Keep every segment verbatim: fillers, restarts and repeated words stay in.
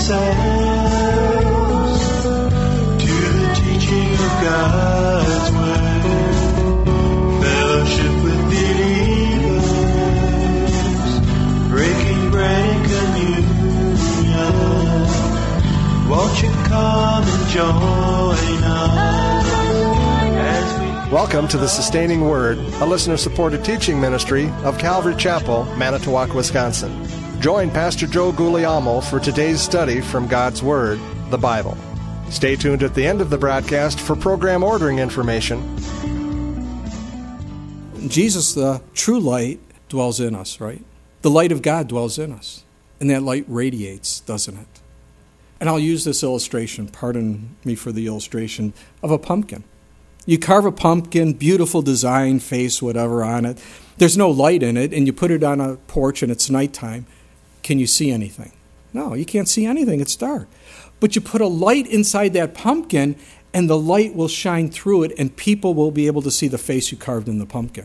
ourselves to the teaching of God's Word, fellowship with believers, breaking bread and communion. Won't you come and join us as we... Welcome to the Sustaining Word, a listener-supported teaching ministry of Calvary Chapel, Manitowoc, Wisconsin. Join Pastor Joe Guglielmo for today's study from God's Word, the Bible. Stay tuned at the end of the broadcast for program ordering information. Jesus, the true light, dwells in us, right? The light of God dwells in us, and that light radiates, doesn't it? And I'll use this illustration, pardon me for the illustration, of a pumpkin. You carve a pumpkin, beautiful design, face, whatever on it. There's no light in it, and you put it on a porch and it's nighttime. Can you see anything? No, you can't see anything. It's dark. But you put a light inside that pumpkin, and the light will shine through it, and people will be able to see the face you carved in the pumpkin.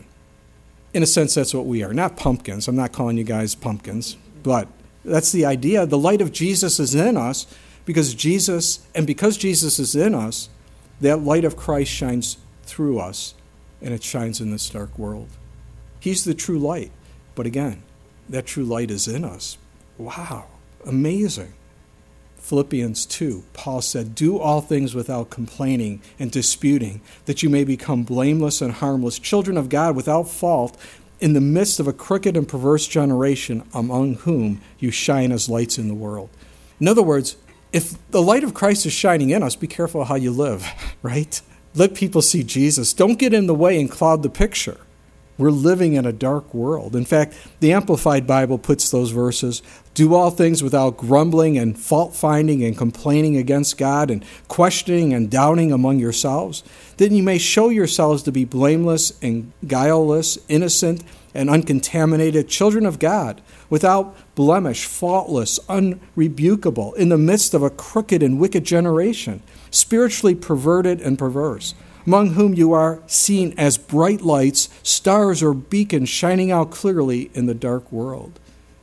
In a sense, that's what we are. Not pumpkins. I'm not calling you guys pumpkins, but that's the idea. The light of Jesus is in us because Jesus, and because Jesus is in us, that light of Christ shines through us, and it shines in this dark world. He's the true light. But again, that true light is in us. Wow, amazing. Philippians two, Paul said, "Do all things without complaining and disputing, that you may become blameless and harmless, children of God without fault, in the midst of a crooked and perverse generation, among whom you shine as lights in the world." In other words, if the light of Christ is shining in us, be careful how you live, right? Let people see Jesus. Don't get in the way and cloud the picture. We're living in a dark world. In fact, the Amplified Bible puts those verses, "Do all things without grumbling and fault-finding and complaining against God and questioning and doubting among yourselves. Then you may show yourselves to be blameless and guileless, innocent and uncontaminated, children of God, without blemish, faultless, unrebukable, in the midst of a crooked and wicked generation, spiritually perverted and perverse, among whom you are seen as bright lights, stars or beacons shining out clearly in the dark world."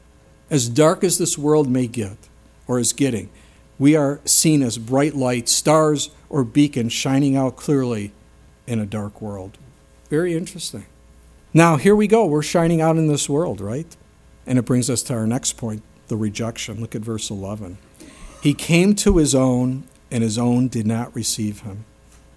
As dark as this world may get, or is getting, we are seen as bright lights, stars or beacons shining out clearly in a dark world. Very interesting. Now, here we go. We're shining out in this world, right? And it brings us to our next point, the rejection. Look at verse eleven. "He came to his own, and his own did not receive him."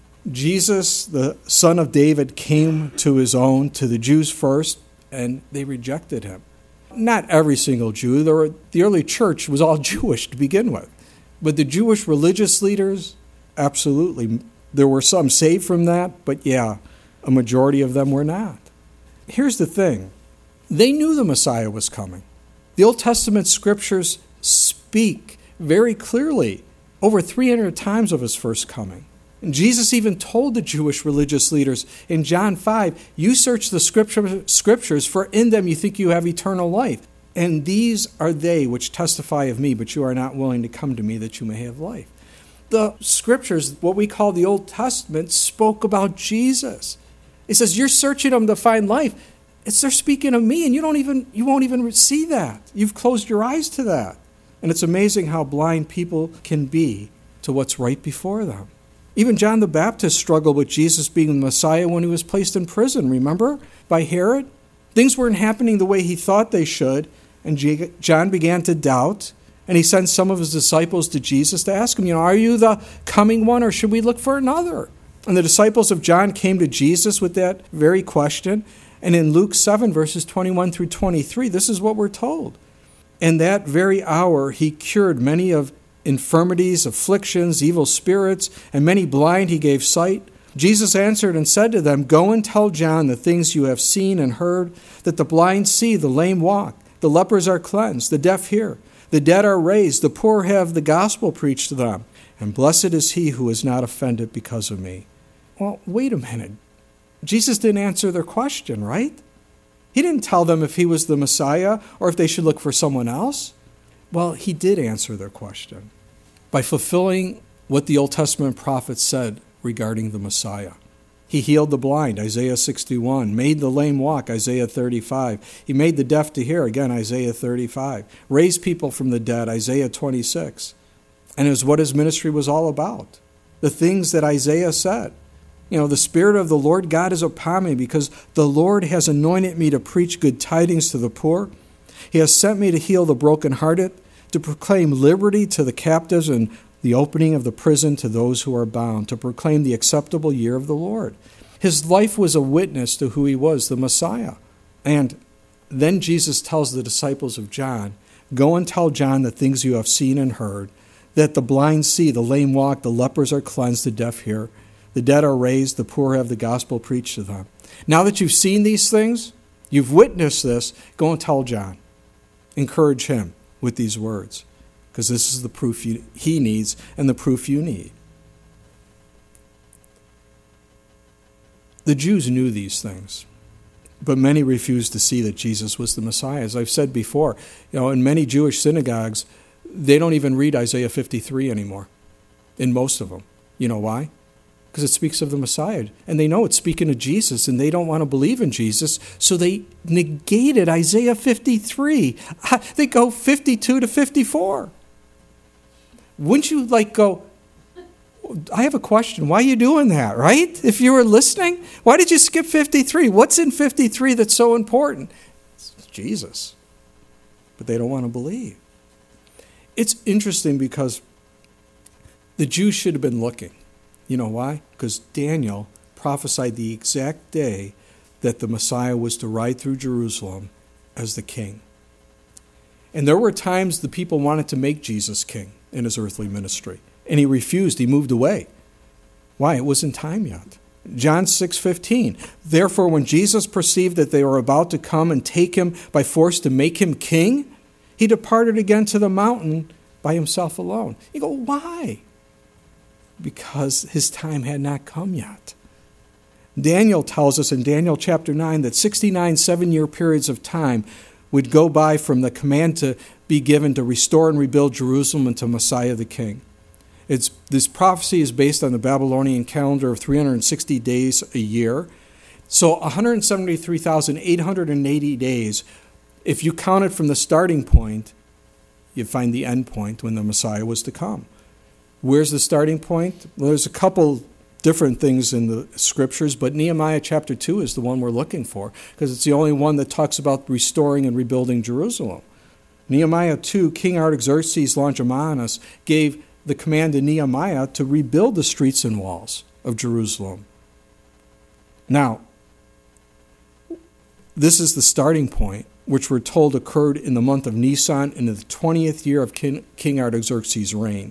Jesus, the son of David, came to his own, to the Jews first, and they rejected him. Not every single Jew. There were, the early church was all Jewish to begin with. But the Jewish religious leaders, absolutely. There were some saved from that, but yeah, a majority of them were not. Here's the thing. They knew the Messiah was coming. The Old Testament scriptures speak very clearly over three hundred times of his first coming. And Jesus even told the Jewish religious leaders in John five, "You search the scripture, scriptures, for in them you think you have eternal life. And these are they which testify of me, but you are not willing to come to me that you may have life." The scriptures, what we call the Old Testament, spoke about Jesus. It says, you're searching them to find life. It's they're speaking of me, and you don't even you won't even see that. You've closed your eyes to that. And it's amazing how blind people can be to what's right before them. Even John the Baptist struggled with Jesus being the Messiah when he was placed in prison, remember, by Herod? Things weren't happening the way he thought they should, and John began to doubt, and he sent some of his disciples to Jesus to ask him, you know, are you the coming one, or should we look for another? And the disciples of John came to Jesus with that very question. And in Luke seven, verses twenty-one through twenty-three, this is what we're told. "In that very hour he cured many of infirmities, afflictions, evil spirits, and many blind he gave sight. Jesus answered and said to them, Go and tell John the things you have seen and heard, that the blind see, the lame walk, the lepers are cleansed, the deaf hear, the dead are raised, the poor have the gospel preached to them, and blessed is he who is not offended because of me." Well, wait a minute. Jesus didn't answer their question, right? He didn't tell them if he was the Messiah or if they should look for someone else. Well, he did answer their question by fulfilling what the Old Testament prophets said regarding the Messiah. He healed the blind, Isaiah sixty-one, made the lame walk, Isaiah thirty-five. He made the deaf to hear, again, Isaiah thirty-five. Raised people from the dead, Isaiah twenty-six. And it was what his ministry was all about. The things that Isaiah said. You know, the Spirit of the Lord God is upon me because the Lord has anointed me to preach good tidings to the poor. He has sent me to heal the brokenhearted, to proclaim liberty to the captives and the opening of the prison to those who are bound, to proclaim the acceptable year of the Lord. His life was a witness to who he was, the Messiah. And then Jesus tells the disciples of John, go and tell John the things you have seen and heard, that the blind see, the lame walk, the lepers are cleansed, the deaf hear, the dead are raised, the poor have the gospel preached to them. Now that you've seen these things, you've witnessed this, go and tell John. Encourage him with these words, because this is the proof you, he needs and the proof you need. The Jews knew these things, but many refused to see that Jesus was the Messiah. As I've said before, you know, in many Jewish synagogues, they don't even read Isaiah fifty-three anymore, in most of them. You know why? Because it speaks of the Messiah, and they know it's speaking of Jesus, and they don't want to believe in Jesus, so they negated Isaiah fifty-three. They go fifty-two to fifty-four. Wouldn't you like go, I have a question. Why are you doing that, right? If you were listening, why did you skip fifty-three? What's in fifty-three that's so important? It's Jesus. But they don't want to believe. It's interesting because the Jews should have been looking. You know why? Because Daniel prophesied the exact day that the Messiah was to ride through Jerusalem as the king. And there were times the people wanted to make Jesus king in his earthly ministry. And he refused. He moved away. Why? It wasn't time yet. John six fifteen. Therefore, when Jesus perceived that they were about to come and take him by force to make him king, he departed again to the mountain by himself alone. You go, why? Because his time had not come yet. Daniel tells us in Daniel chapter nine that sixty-nine seven-year periods of time would go by from the command to be given to restore and rebuild Jerusalem until Messiah the King. It's, this prophecy is based on the Babylonian calendar of three hundred sixty days a year. So one hundred seventy-three thousand eight hundred eighty days, if you count it from the starting point, you find the end point when the Messiah was to come. Where's the starting point? Well, there's a couple different things in the scriptures, but Nehemiah chapter two is the one we're looking for because it's the only one that talks about restoring and rebuilding Jerusalem. Nehemiah two, King Artaxerxes Longimanus gave the command to Nehemiah to rebuild the streets and walls of Jerusalem. Now, this is the starting point, which we're told occurred in the month of Nisan in the twentieth year of King, King Artaxerxes' reign.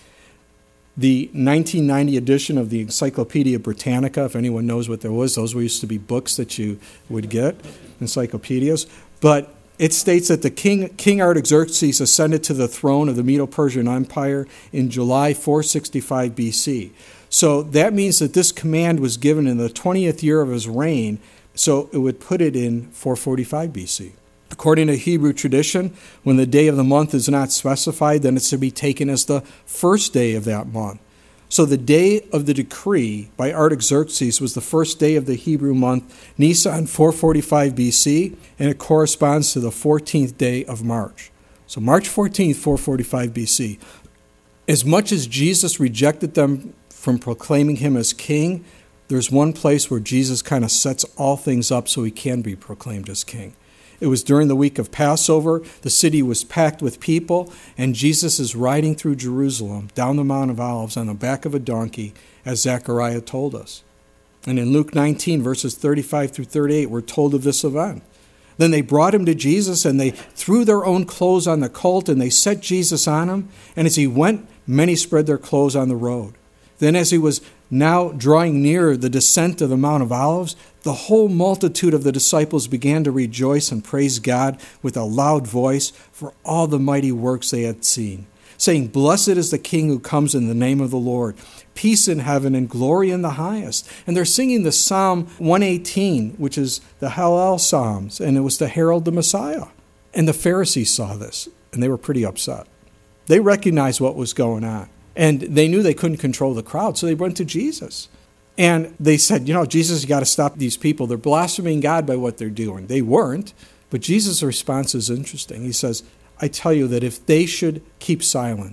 The nineteen ninety edition of the Encyclopedia Britannica, if anyone knows what there was, those used to be books that you would get, encyclopedias. But it states that the king, King Artaxerxes ascended to the throne of the Medo-Persian Empire in July four sixty-five B C. So that means that this command was given in the twentieth year of his reign, so it would put it in four forty-five B C. According to Hebrew tradition, when the day of the month is not specified, then it's to be taken as the first day of that month. So the day of the decree by Artaxerxes was the first day of the Hebrew month, Nisan four forty-five B C, and it corresponds to the fourteenth day of March. So March fourteenth, four forty-five B C. As much as Jesus rejected them from proclaiming him as king, there's one place where Jesus kind of sets all things up so he can be proclaimed as king. It was during the week of Passover. The city was packed with people, and Jesus is riding through Jerusalem down the Mount of Olives on the back of a donkey, as Zechariah told us. And in Luke nineteen, verses thirty-five through thirty-eight, we're told of this event. Then they brought him to Jesus, and they threw their own clothes on the colt, and they set Jesus on him. And as he went, many spread their clothes on the road. Then as he was now drawing near the descent of the Mount of Olives, the whole multitude of the disciples began to rejoice and praise God with a loud voice for all the mighty works they had seen, saying, "Blessed is the King who comes in the name of the Lord, peace in heaven and glory in the highest." And they're singing the Psalm one eighteen, which is the Hallel Psalms, and it was to herald the Messiah. And the Pharisees saw this, and they were pretty upset. They recognized what was going on, and they knew they couldn't control the crowd, so they went to Jesus. And they said, you know, Jesus, you got to stop these people. They're blaspheming God by what they're doing. They weren't, but Jesus' response is interesting. He says, I tell you that if they should keep silent,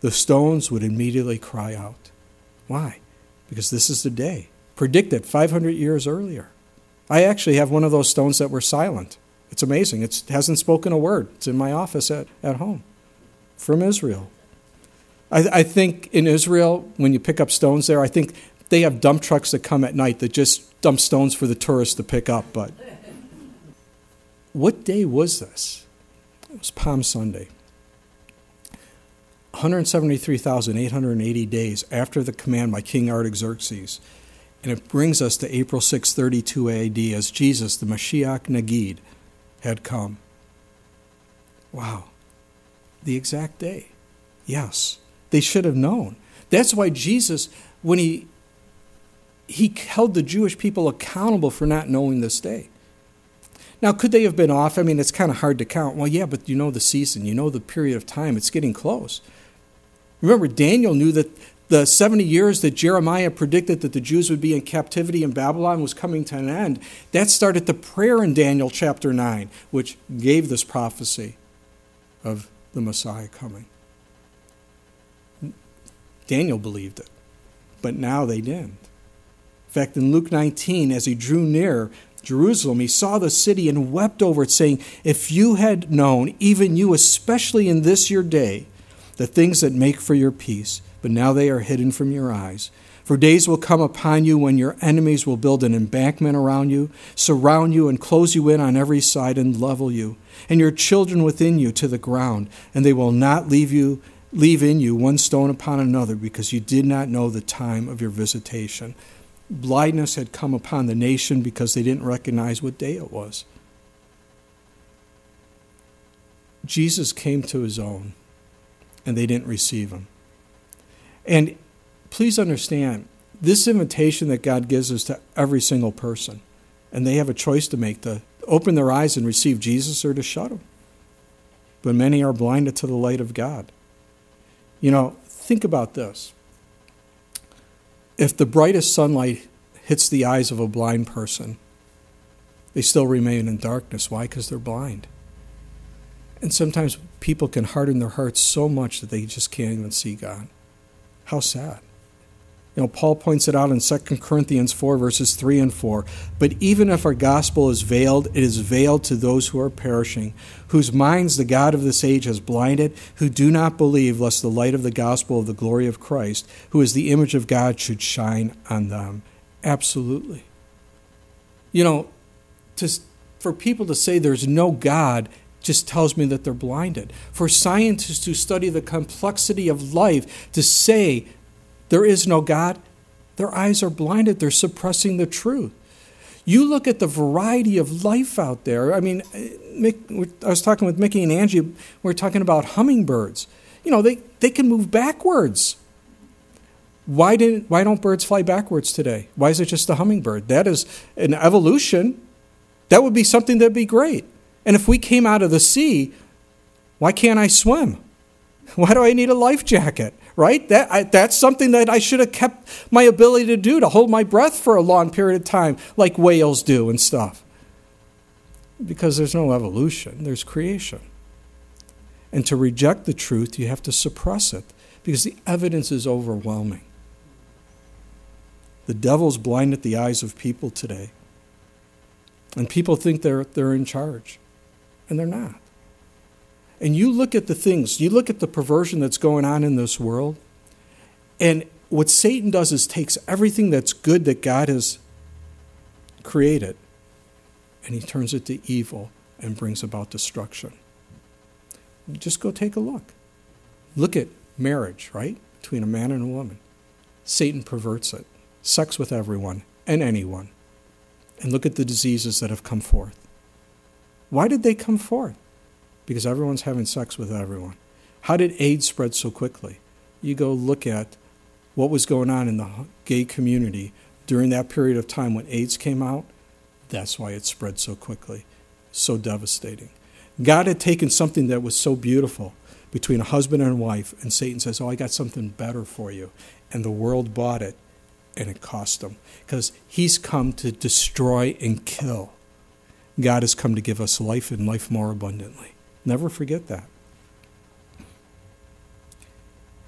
the stones would immediately cry out. Why? Because this is the day, predicted five hundred years earlier. I actually have one of those stones that were silent. It's amazing. It hasn't spoken a word. It's in my office at, at home from Israel. I, I think in Israel, when you pick up stones there, I think they have dump trucks that come at night that just dump stones for the tourists to pick up. But what day was this? It was Palm Sunday. one hundred seventy-three thousand eight hundred eighty days after the command by King Artaxerxes. And it brings us to April sixth, thirty-two A D, as Jesus, the Mashiach Nagid, had come. Wow. The exact day. Yes. They should have known. That's why Jesus, when he he held the Jewish people accountable for not knowing this day. Now, could they have been off? I mean, it's kind of hard to count. Well, yeah, but you know the season. You know the period of time. It's getting close. Remember, Daniel knew that the seventy years that Jeremiah predicted that the Jews would be in captivity in Babylon was coming to an end. That started the prayer in Daniel chapter nine, which gave this prophecy of the Messiah coming. Daniel believed it, but now they didn't. In fact, in Luke nineteen, as he drew near Jerusalem, he saw the city and wept over it, saying, "If you had known, even you, especially in this your day, the things that make for your peace, but now they are hidden from your eyes. For days will come upon you when your enemies will build an embankment around you, surround you, and close you in on every side and level you, and your children within you to the ground, and they will not leave you leave in you one stone upon another, because you did not know the time of your visitation." Blindness had come upon the nation because they didn't recognize what day it was. Jesus came to his own, and they didn't receive him. And please understand, this invitation that God gives us to every single person, and they have a choice to make, to open their eyes and receive Jesus or to shut them. But many are blinded to the light of God. You know, think about this. If the brightest sunlight hits the eyes of a blind person, they still remain in darkness. Why? Because they're blind. And sometimes people can harden their hearts so much that they just can't even see God. How sad. You know, Paul points it out in Second Corinthians four, verses three and four. "But even if our gospel is veiled, it is veiled to those who are perishing, whose minds the God of this age has blinded, who do not believe, lest the light of the gospel of the glory of Christ, who is the image of God, should shine on them." Absolutely. You know, to, for people to say there's no God just tells me that they're blinded. For scientists who study the complexity of life to say there is no God, their eyes are blinded. They're suppressing the truth. You look at the variety of life out there. I mean, Mick, I was talking with Mickey and Angie. We were talking about hummingbirds. You know, they, they can move backwards. Why didn't why don't birds fly backwards today? Why is it just the hummingbird? That is an evolution. That would be something that'd be great. And if we came out of the sea, why can't I swim? Why do I need a life jacket? Right? That I, that's something that I should have kept my ability to do, to hold my breath for a long period of time, like whales do and stuff. Because there's no evolution, there's creation. And to reject the truth, you have to suppress it, because the evidence is overwhelming. The devil's blinded the eyes of people today. And people think they're they're in charge. And they're not. And you look at the things, you look at the perversion that's going on in this world, and what Satan does is takes everything that's good that God has created, and he turns it to evil and brings about destruction. Just go take a look. Look at marriage, right? Between a man and a woman. Satan perverts it. Sex with everyone and anyone. And look at the diseases that have come forth. Why did they come forth? Because everyone's having sex with everyone. How did AIDS spread so quickly? You go look at what was going on in the gay community during that period of time when AIDS came out. That's why it spread so quickly, so devastating. God had taken something that was so beautiful between a husband and wife, and Satan says, "Oh, I got something better for you." And the world bought it, and it cost them. Because he's come to destroy and kill. God has come to give us life and life more abundantly. Never forget that.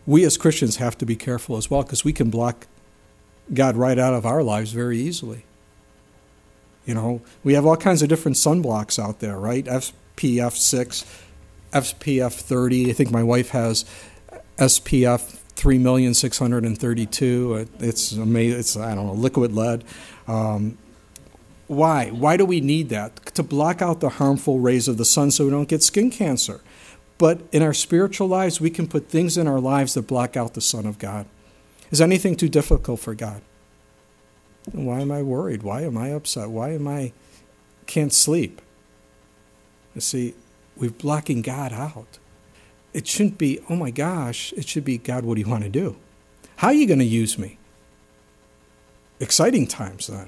we as Christians have to be careful as well, because we can block God right out of our lives very easily. You know, we have all kinds of different sunblocks out there, right? S P F six, S P F thirty. I think my wife has S P F three million six hundred thirty-two. It's amazing. It's, I don't know, liquid lead. Um, why? Why do we need that? To block out the harmful rays of the sun so we don't get skin cancer. But in our spiritual lives, we can put things in our lives that block out the Son of God. Is anything too difficult for God? Why am I worried? Why am I upset? Why am I can't sleep? You see, we're blocking God out. It shouldn't be, oh my gosh, it should be, God, what do you want to do? How are you going to use me? Exciting times then.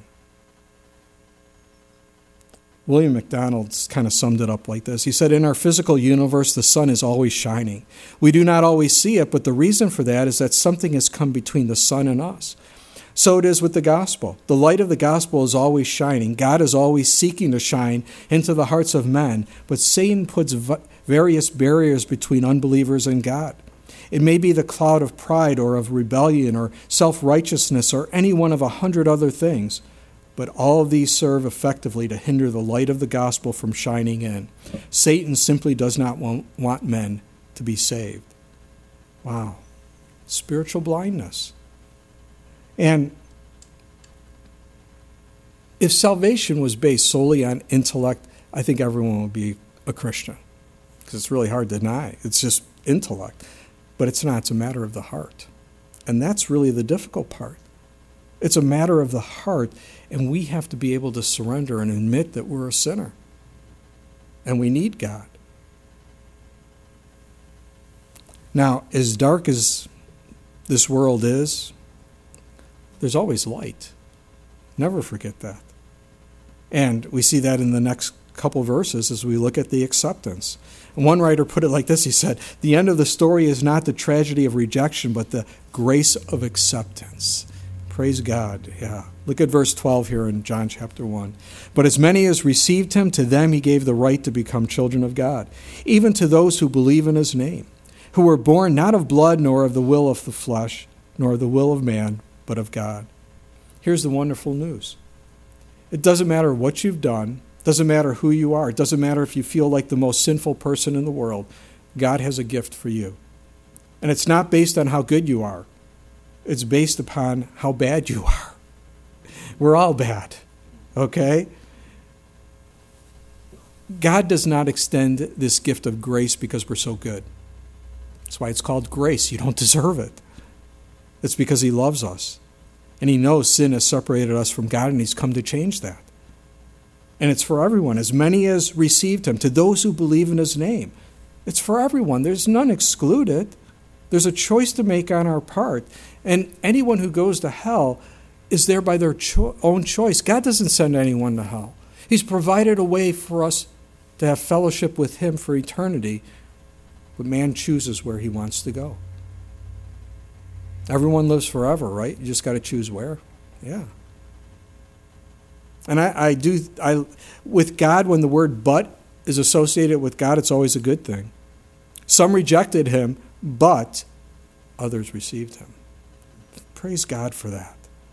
William MacDonald kind of summed it up like this. He said, in our physical universe, the sun is always shining. We do not always see it, but the reason for that is that something has come between the sun and us. So it is with the gospel. The light of the gospel is always shining. God is always seeking to shine into the hearts of men, but Satan puts various barriers between unbelievers and God. It may be the cloud of pride or of rebellion or self-righteousness or any one of a hundred other things. But all of these serve effectively to hinder the light of the gospel from shining in. Satan simply does not want, want men to be saved. Wow. Spiritual blindness. And if salvation was based solely on intellect, I think everyone would be a Christian. Because it's really hard to deny. It's just intellect. But it's not. It's a matter of the heart. And that's really the difficult part. It's a matter of the heart, and we have to be able to surrender and admit that we're a sinner. And we need God. Now, as dark as this world is, there's always light. Never forget that. And we see that in the next couple verses as we look at the acceptance. And one writer put it like this. He said, the end of the story is not the tragedy of rejection, but the grace of acceptance. Praise God. Yeah. Look at verse twelve here in John chapter one. But as many as received him, to them he gave the right to become children of God, even to those who believe in his name, who were born not of blood, nor of the will of the flesh, nor of the will of man, but of God. Here's the wonderful news. It doesn't matter what you've done. It doesn't matter who you are. It doesn't matter if you feel like the most sinful person in the world. God has a gift for you. And it's not based on how good you are. It's based upon how bad you are. We're all bad, okay? God does not extend this gift of grace because we're so good. That's why it's called grace. You don't deserve it. It's because he loves us. And he knows sin has separated us from God, and he's come to change that. And it's for everyone. As many as received him, to those who believe in his name. It's for everyone. There's none excluded. There's a choice to make on our part. And anyone who goes to hell is there by their cho- own choice. God doesn't send anyone to hell. He's provided a way for us to have fellowship with him for eternity, but man chooses where he wants to go. Everyone lives forever, right? You just got to choose where. Yeah. And I, I do, I with God, when the word but is associated with God, it's always a good thing. Some rejected him, but others received him. Praise God for that.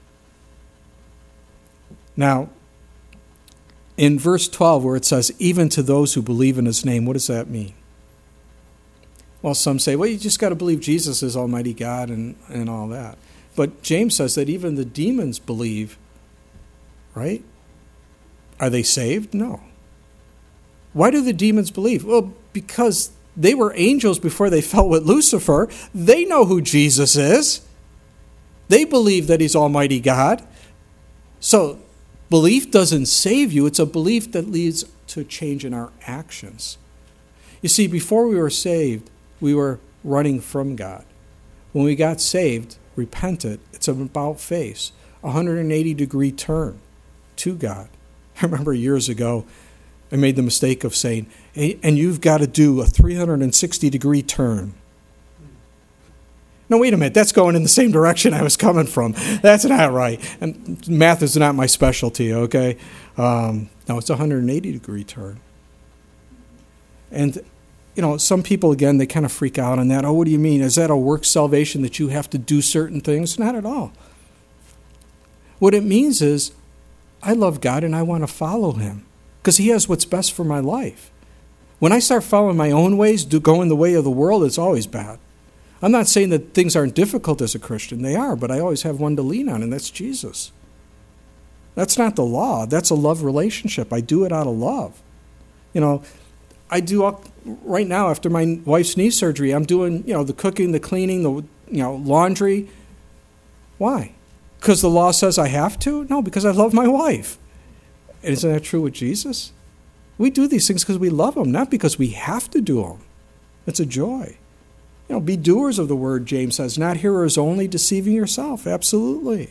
Now, in verse twelve, where it says, even to those who believe in his name, what does that mean? Well, some say, well, you just got to believe Jesus is Almighty God and, and all that. But James says that even the demons believe, right? Are they saved? No. Why do the demons believe? Well, because they were angels before they fell with Lucifer. They know who Jesus is. They believe that he's Almighty God. So belief doesn't save you. It's a belief that leads to a change in our actions. You see, before we were saved, we were running from God. When we got saved, repented, it's an about-face, a one hundred eighty degree turn to God. I remember years ago, I made the mistake of saying, hey, and you've got to do a three hundred sixty degree turn. No, wait a minute, that's going in the same direction I was coming from. That's not right. And math is not my specialty, okay? Um, no, it's a one hundred eighty degree turn. And you know, some people, again, they kind of freak out on that. Oh, what do you mean? Is that a work salvation that you have to do certain things? Not at all. What it means is I love God and I want to follow him because he has what's best for my life. When I start following my own ways, do, going the way of the world, it's always bad. I'm not saying that things aren't difficult as a Christian. They are, but I always have one to lean on, and that's Jesus. That's not the law. That's a love relationship. I do it out of love. You know, I do all, right now after my wife's knee surgery, I'm doing, you know, the cooking, the cleaning, the, you know, laundry. Why? Because the law says I have to? No, because I love my wife. And isn't that true with Jesus? We do these things because we love him, not because we have to do them. It's a joy. You know, be doers of the word, James says, not hearers only, deceiving yourself. Absolutely.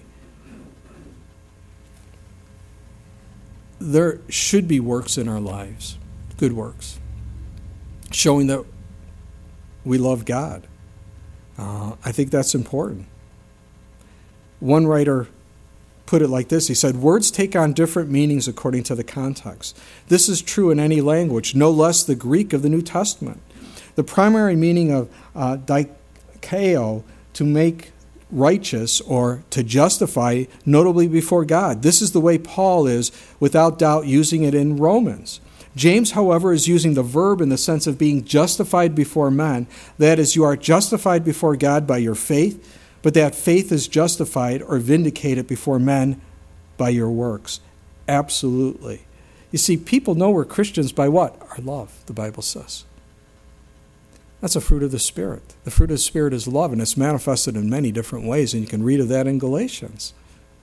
There should be works in our lives, good works, showing that we love God. Uh, I think that's important. One writer put it like this. He said, words take on different meanings according to the context. This is true in any language, no less the Greek of the New Testament. The primary meaning of uh, dikao, to make righteous or to justify, notably before God. This is the way Paul is, without doubt, using it in Romans. James, however, is using the verb in the sense of being justified before men. That is, you are justified before God by your faith, but that faith is justified or vindicated before men by your works. Absolutely. You see, people know we're Christians by what? Our love, the Bible says. That's a fruit of the Spirit. The fruit of the Spirit is love, and it's manifested in many different ways, and you can read of that in Galatians.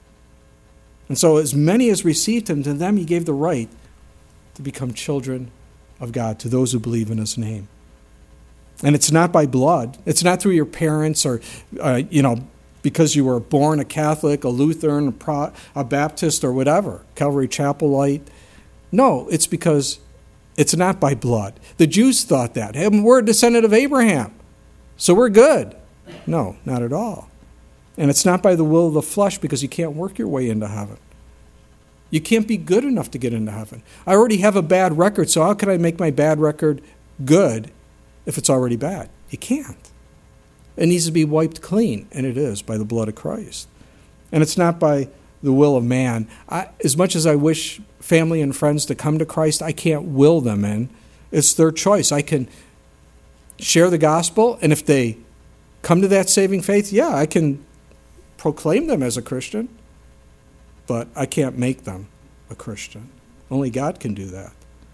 And so as many as received him, to them he gave the right to become children of God, to those who believe in his name. And it's not by blood. It's not through your parents or, uh, you know, because you were born a Catholic, a Lutheran, a, Pro- a Baptist, or whatever, Calvary Chapelite. No, it's because it's not by blood. The Jews thought that. Hey, we're a descendant of Abraham, so we're good. No, not at all. And it's not by the will of the flesh, because you can't work your way into heaven. You can't be good enough to get into heaven. I already have a bad record, so how can I make my bad record good if it's already bad? You can't. It needs to be wiped clean, and it is by the blood of Christ. And it's not by the will of man. I, as much as I wish family and friends to come to Christ, I can't will them in. It's their choice. I can share the gospel, and if they come to that saving faith, yeah, I can proclaim them as a Christian, but I can't make them a Christian. Only God can do that.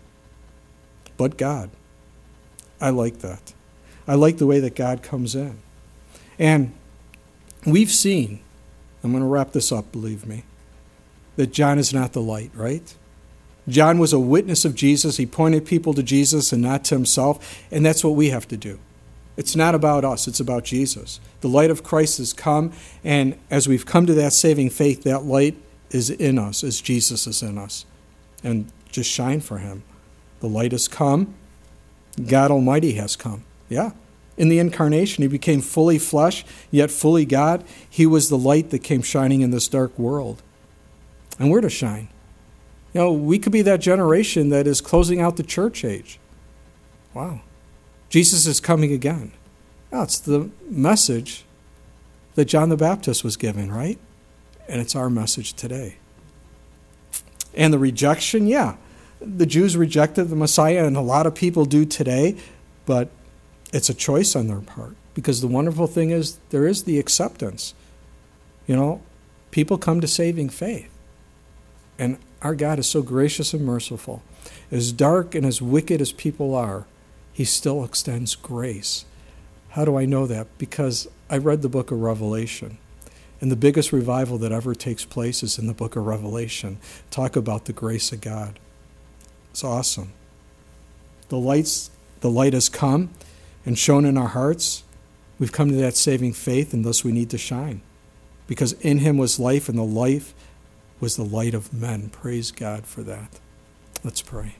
But God. I like that. I like the way that God comes in. And we've seen, I'm going to wrap this up, believe me, that John is not the light, right? John was a witness of Jesus. He pointed people to Jesus and not to himself, and that's what we have to do. It's not about us. It's about Jesus. The light of Christ has come, and as we've come to that saving faith, that light is in us as Jesus is in us. And just shine for him. The light has come. God Almighty has come. Yeah. In the incarnation, he became fully flesh, yet fully God. He was the light that came shining in this dark world. And we're to shine. You know, we could be that generation that is closing out the church age. Wow. Jesus is coming again. That's the message that John the Baptist was given, right? And it's our message today. And the rejection, yeah. The Jews rejected the Messiah, and a lot of people do today, but it's a choice on their part. Because the wonderful thing is, there is the acceptance. You know, people come to saving faith. And our God is so gracious and merciful. As dark and as wicked as people are, he still extends grace. How do I know that? Because I read the book of Revelation. And the biggest revival that ever takes place is in the book of Revelation. Talk about the grace of God. It's awesome. The lights, the light has come and shone in our hearts. We've come to that saving faith, and thus we need to shine. Because in him was life, and the life was the light of men. Praise God for that. Let's pray.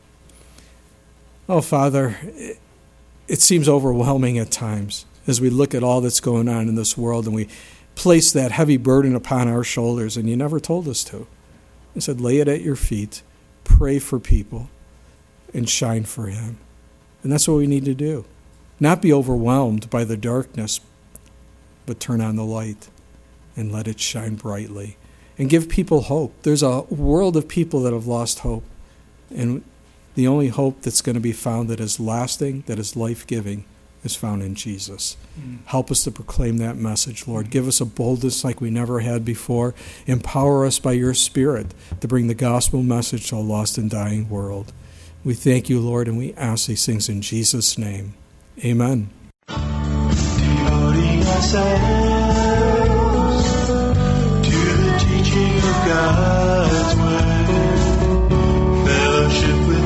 Oh, Father, it, it seems overwhelming at times as we look at all that's going on in this world, and we place that heavy burden upon our shoulders, and you never told us to. You said, lay it at your feet, pray for people, and shine for him. And that's what we need to do. Not be overwhelmed by the darkness, but turn on the light and let it shine brightly. And give people hope. There's a world of people that have lost hope. And the only hope that's going to be found that is lasting, that is life-giving, is found in Jesus. Mm. Help us to proclaim that message, Lord. Give us a boldness like we never had before. Empower us by your Spirit to bring the gospel message to a lost and dying world. We thank you, Lord, and we ask these things in Jesus' name. Amen. Devoting ourselves to the teaching of God's word, fellowship with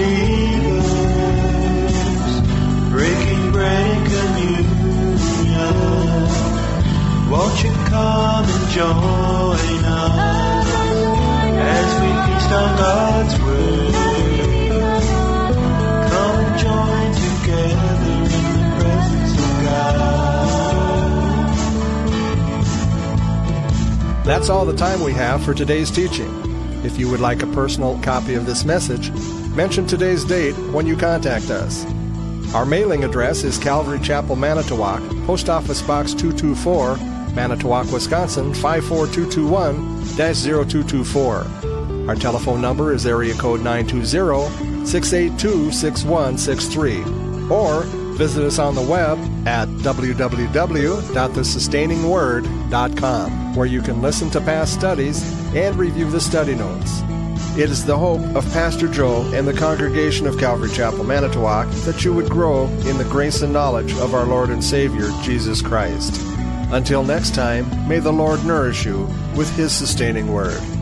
believers, breaking bread and communion. Won't you come and join us as we feast on God's word? Come and join together in the presence of God. That's all the time we have for today's teaching. If you would like a personal copy of this message, mention today's date when you contact us. Our mailing address is Calvary Chapel, Manitowoc, Post Office Box two two four, Manitowoc, Wisconsin five four two two one dash zero two two four. Our telephone number is area code nine two zero, six eight two, six one six three. Or visit us on the web at w w w dot the sustaining word dot com, where you can listen to past studies and review the study notes. It is the hope of Pastor Joe and the congregation of Calvary Chapel, Manitowoc, that you would grow in the grace and knowledge of our Lord and Savior, Jesus Christ. Until next time, may the Lord nourish you with His sustaining word.